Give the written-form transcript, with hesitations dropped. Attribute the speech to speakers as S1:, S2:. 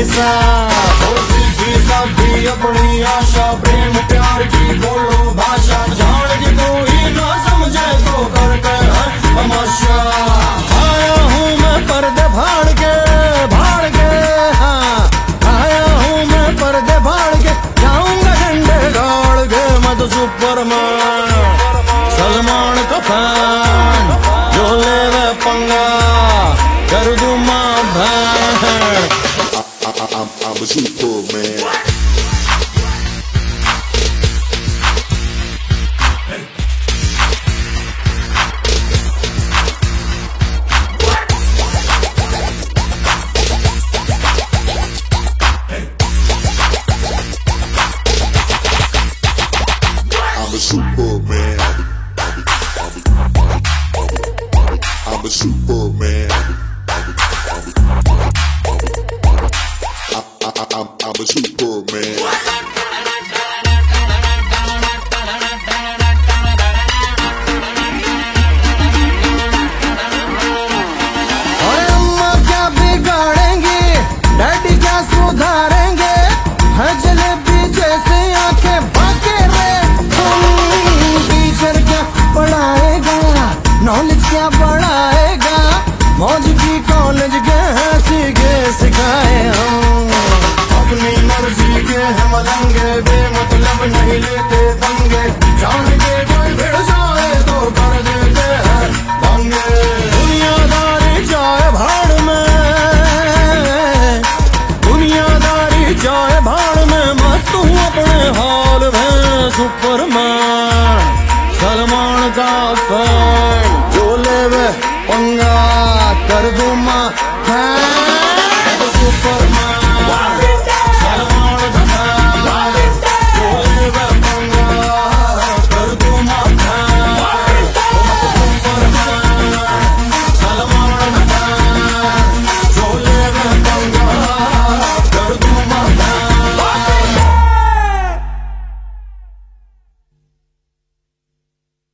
S1: सा सीधी साधी अपनी आशा, प्रेम प्यार की बोलो भाषा, जान के कोई ना समझे तो करते हैं तमाशा। आया हूँ मैं पर्दे फाड़ के, हाँ आया हूँ मैं पर्दे फाड़ के, जाऊंगा झंडे गाड़ के। मैं तो सुपरमैन सलमान का फैन, जो ले वे पंगा कर दूं मां बहन।
S2: I'm a Superman. I'm a Superman. I'm a Superman. I'm a Superman.
S1: और अम्मा क्या बिगाड़ेंगे, डैडी क्या सुधारेंगे, है जलेबी जैसे आंखें बाके रे। टीचर क्या पढ़ाएगा, नॉलेज क्या बढ़ाएगा, मौज की कॉलेज गए सीखे सिखाए हम। अपनी मर्जी के हैं मलंगे, बेमतलब नहीं लेते पंगे, जान के कोई भिड़ जाए तो कर देते हैं दंगे। दुनियादारी जाए भाड़ में, दुनियादारी जाए भाड़ में, मस्त हूँ अपने हाल में। सुपरमैन सलमान का फैन।